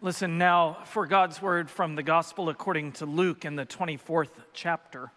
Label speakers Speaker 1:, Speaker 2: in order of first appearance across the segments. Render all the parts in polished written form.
Speaker 1: Listen now for God's word from the Gospel according to Luke in the 24th chapter.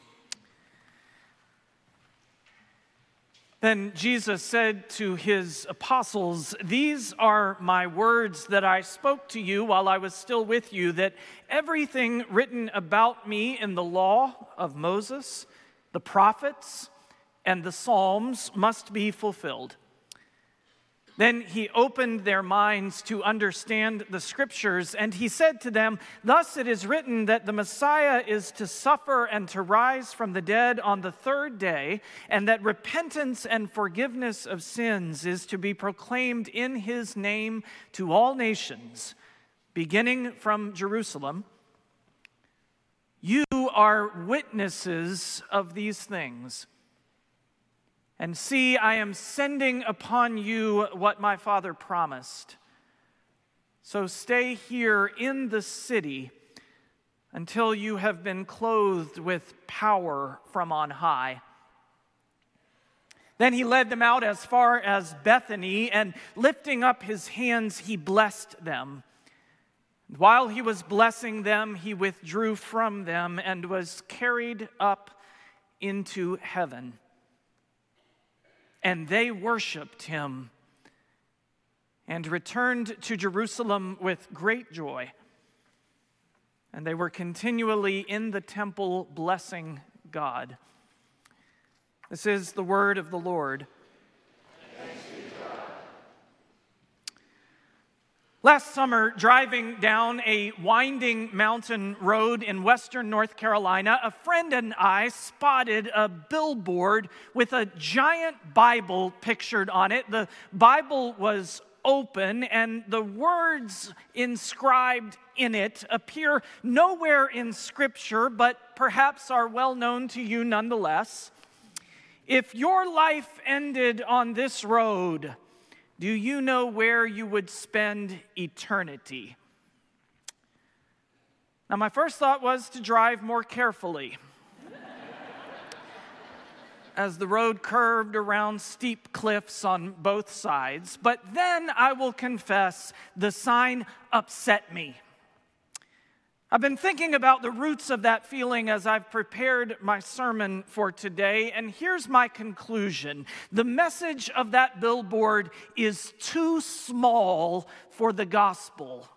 Speaker 1: Then Jesus said to his apostles, "These are my words that I spoke to you while I was still with you, that everything written about me in the law of Moses, the prophets, and the Psalms must be fulfilled." Then he opened their minds to understand the scriptures, and he said to them, "Thus it is written that the Messiah is to suffer and to rise from the dead on the third day, and that repentance and forgiveness of sins is to be proclaimed in his name to all nations, beginning from Jerusalem. You are witnesses of these things. And see, I am sending upon you what my Father promised. So stay here in the city until you have been clothed with power from on high." Then he led them out as far as Bethany, and lifting up his hands, he blessed them. While he was blessing them, he withdrew from them and was carried up into heaven. And they worshiped him and returned to Jerusalem with great joy. And they were continually in the temple blessing God. This is the word of the Lord.
Speaker 2: Thanks be to God.
Speaker 1: Last summer, driving down a winding mountain road in western North Carolina, a friend and I spotted a billboard with a giant Bible pictured on it. The Bible was open, and the words inscribed in it appear nowhere in Scripture, but perhaps are well known to you nonetheless. If your life ended on this road, do you know where you would spend eternity? Now, my first thought was to drive more carefully as the road curved around steep cliffs on both sides. But then, I will confess, the sign upset me. I've been thinking about the roots of that feeling as I've prepared my sermon for today, and here's my conclusion. The message of that billboard is too small for the gospel.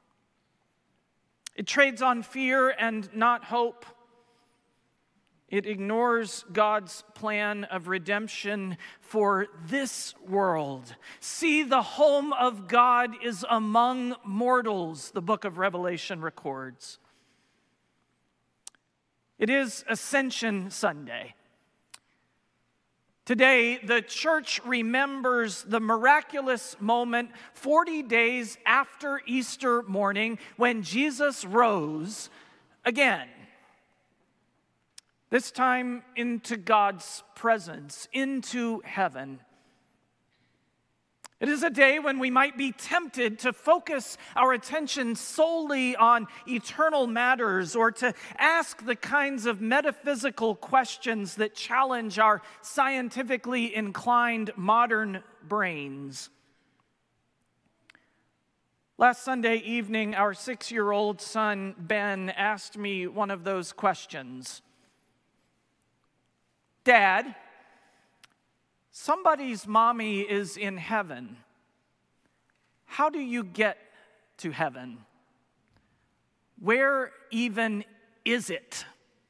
Speaker 1: It trades on fear and not hope. It ignores God's plan of redemption for this world. See, the home of God is among mortals, the book of Revelation records. It is Ascension Sunday. Today, the church remembers the miraculous moment 40 days after Easter morning when Jesus rose again. This time into God's presence, into heaven. It is a day when we might be tempted to focus our attention solely on eternal matters, or to ask the kinds of metaphysical questions that challenge our scientifically inclined modern brains. Last Sunday evening, our 6-year-old son, Ben, asked me one of those questions. "Dad, somebody's mommy is in heaven. How do you get to heaven? Where even is it?"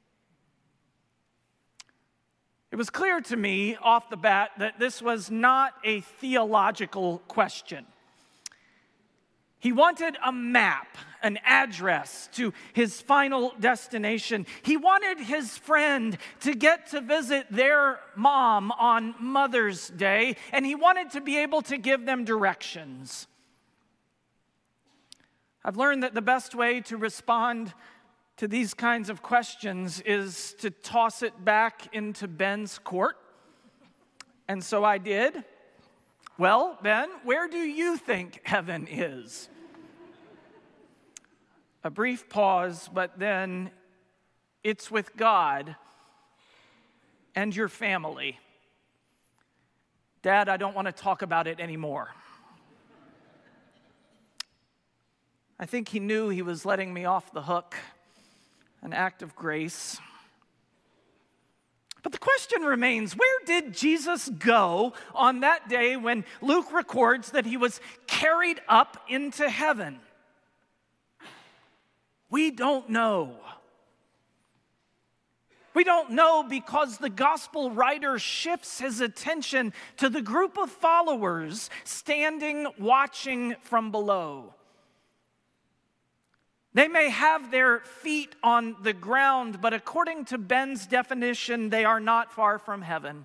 Speaker 1: It was clear to me off the bat that this was not a theological question. He wanted a map, an address to his final destination. He wanted his friend to get to visit their mom on Mother's Day, and he wanted to be able to give them directions. I've learned that the best way to respond to these kinds of questions is to toss it back into Ben's court. And so I did. "Well, Ben, where do you think heaven is?" A brief pause, but then, "It's with God and your family." "Dad, I don't want to talk about it anymore." I think he knew he was letting me off the hook, an act of grace. But the question remains, where did Jesus go on that day when Luke records that he was carried up into heaven? We don't know. We don't know because the gospel writer shifts his attention to the group of followers standing watching from below. They may have their feet on the ground, but according to Ben's definition, they are not far from heaven.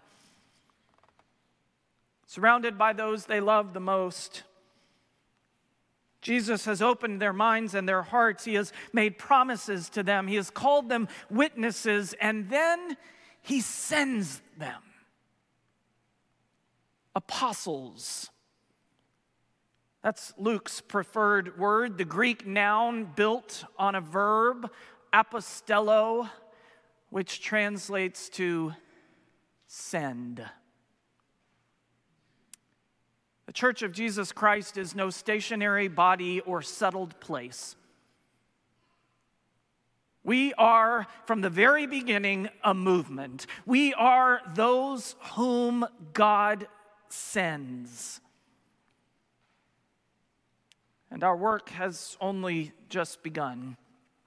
Speaker 1: Surrounded by those they love the most. Jesus has opened their minds and their hearts. He has made promises to them. He has called them witnesses, and then he sends them. Apostles. That's Luke's preferred word, the Greek noun built on a verb, apostello, which translates to send. The Church of Jesus Christ is no stationary body or settled place. We are, from the very beginning, a movement. We are those whom God sends. And our work has only just begun.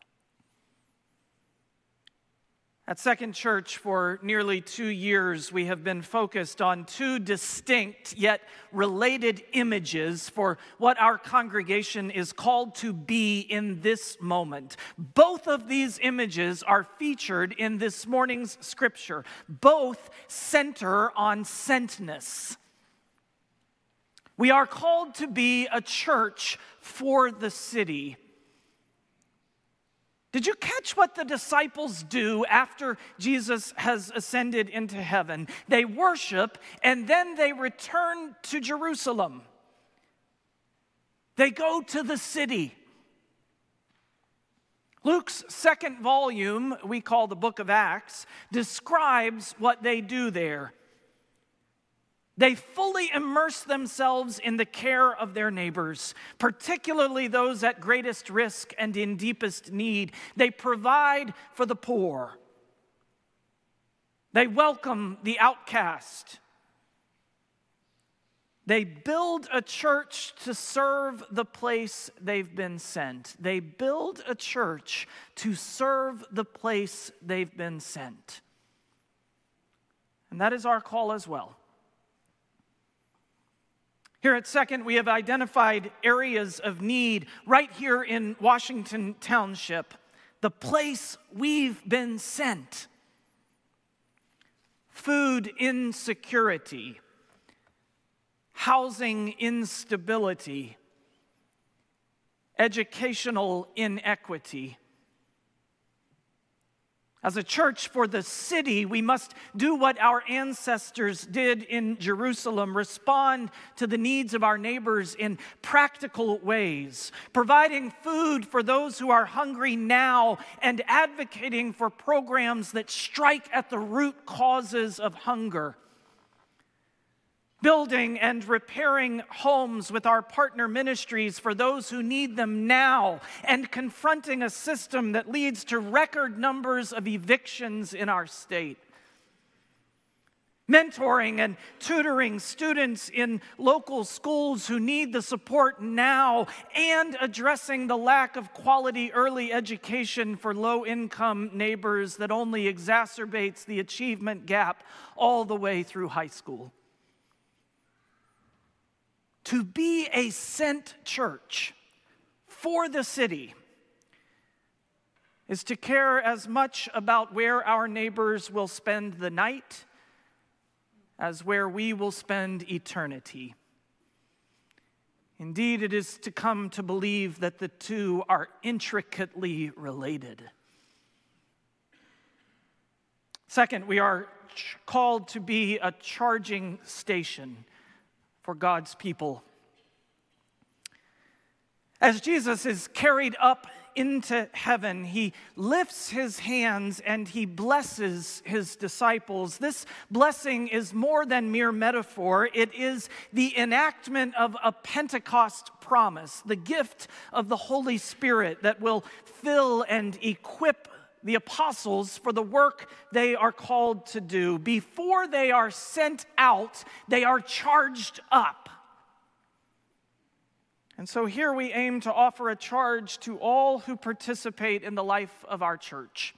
Speaker 1: At Second Church, for nearly 2 years, we have been focused on two distinct yet related images for what our congregation is called to be in this moment. Both of these images are featured in this morning's scripture. Both center on sentness. We are called to be a church for the city. Did you catch what the disciples do after Jesus has ascended into heaven? They worship and then they return to Jerusalem. They go to the city. Luke's second volume, we call the Book of Acts, describes what they do there. They fully immerse themselves in the care of their neighbors, particularly those at greatest risk and in deepest need. They provide for the poor. They welcome the outcast. They build a church to serve the place they've been sent. They build a church to serve the place they've been sent. And that is our call as well. Here at Second, we have identified areas of need right here in Washington Township, the place we've been sent. Food insecurity, housing instability, educational inequity. As a church for the city, we must do what our ancestors did in Jerusalem, respond to the needs of our neighbors in practical ways, providing food for those who are hungry now and advocating for programs that strike at the root causes of hunger. Building and repairing homes with our partner ministries for those who need them now, and confronting a system that leads to record numbers of evictions in our state. Mentoring and tutoring students in local schools who need the support now, and addressing the lack of quality early education for low-income neighbors that only exacerbates the achievement gap all the way through high school. To be a sent church for the city is to care as much about where our neighbors will spend the night as where we will spend eternity. Indeed, it is to come to believe that the two are intricately related. Second, we are called to be a charging station for God's people. As Jesus is carried up into heaven, he lifts his hands and he blesses his disciples. This blessing is more than mere metaphor. It is the enactment of a Pentecost promise, the gift of the Holy Spirit that will fill and equip the apostles for the work they are called to do. Before they are sent out, they are charged up. And so here we aim to offer a charge to all who participate in the life of our church.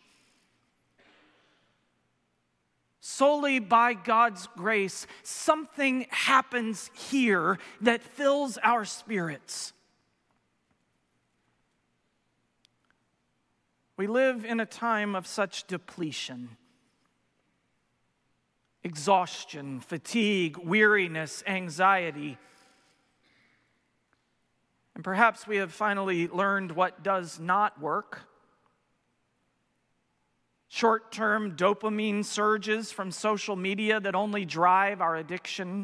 Speaker 1: Solely by God's grace, something happens here that fills our spirits. We live in a time of such depletion, exhaustion, fatigue, weariness, anxiety. And perhaps we have finally learned what does not work. Short-term dopamine surges from social media that only drive our addiction.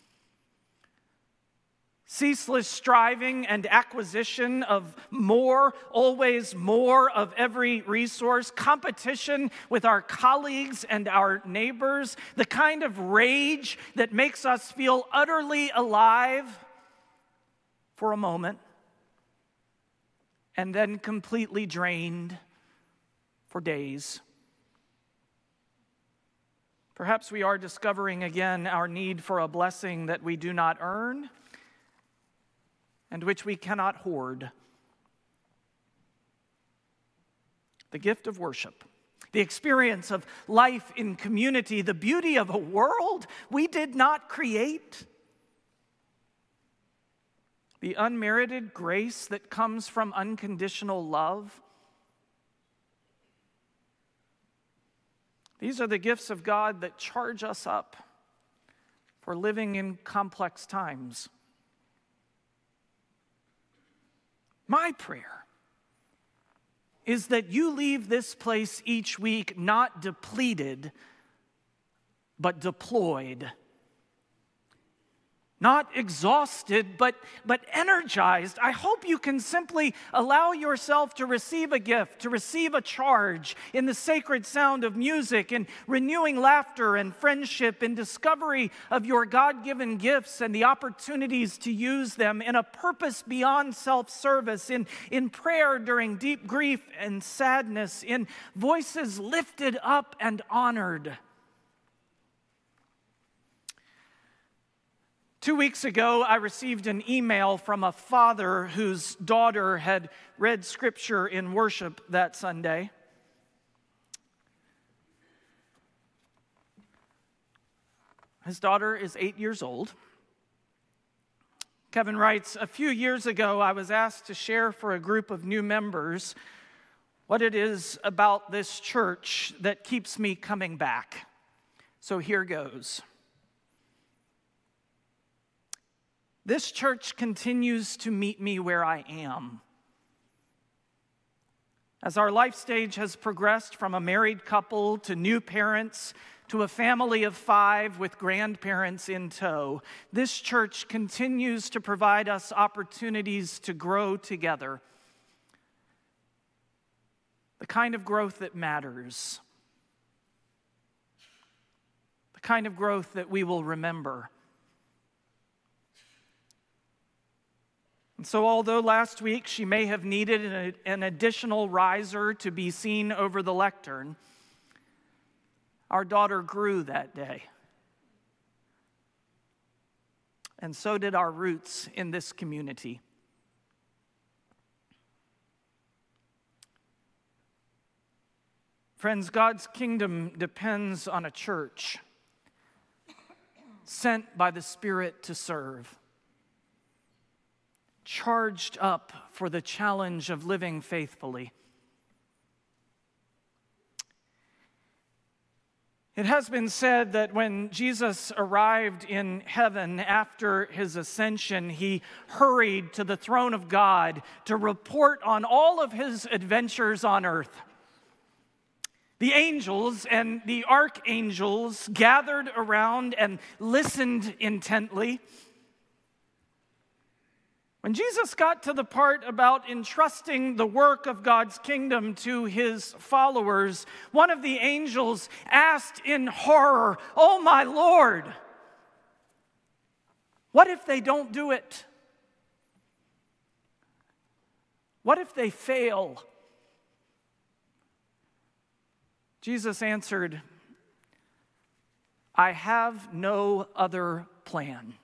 Speaker 1: Ceaseless striving and acquisition of more, always more of every resource. Competition with our colleagues and our neighbors. The kind of rage that makes us feel utterly alive for a moment, and then completely drained for days. Perhaps we are discovering again our need for a blessing that we do not earn and which we cannot hoard. The gift of worship, the experience of life in community, the beauty of a world we did not create. The unmerited grace that comes from unconditional love. These are the gifts of God that charge us up for living in complex times. My prayer is that you leave this place each week not depleted, but deployed. Not exhausted, but energized. I hope you can simply allow yourself to receive a gift, to receive a charge in the sacred sound of music, in renewing laughter and friendship, in discovery of your God-given gifts and the opportunities to use them, in a purpose beyond self-service, in prayer during deep grief and sadness, in voices lifted up and honored. 2 weeks ago, I received an email from a father whose daughter had read scripture in worship that Sunday. His daughter is 8 years old. Kevin writes, "A few years ago, I was asked to share for a group of new members what it is about this church that keeps me coming back. So here goes. This church continues to meet me where I am. As our life stage has progressed from a married couple to new parents to a family of 5 with grandparents in tow, this church continues to provide us opportunities to grow together. The kind of growth that matters. The kind of growth that we will remember. And so although last week she may have needed an additional riser to be seen over the lectern, our daughter grew that day. And so did our roots in this community. Friends, God's kingdom depends on a church sent by the Spirit to serve, charged up for the challenge of living faithfully. It has been said that when Jesus arrived in heaven after his ascension, he hurried to the throne of God to report on all of his adventures on earth. The angels and the archangels gathered around and listened intently. When Jesus got to the part about entrusting the work of God's kingdom to his followers, one of the angels asked in horror, "Oh, my Lord, what if they don't do it? What if they fail?" Jesus answered, "I have no other plan."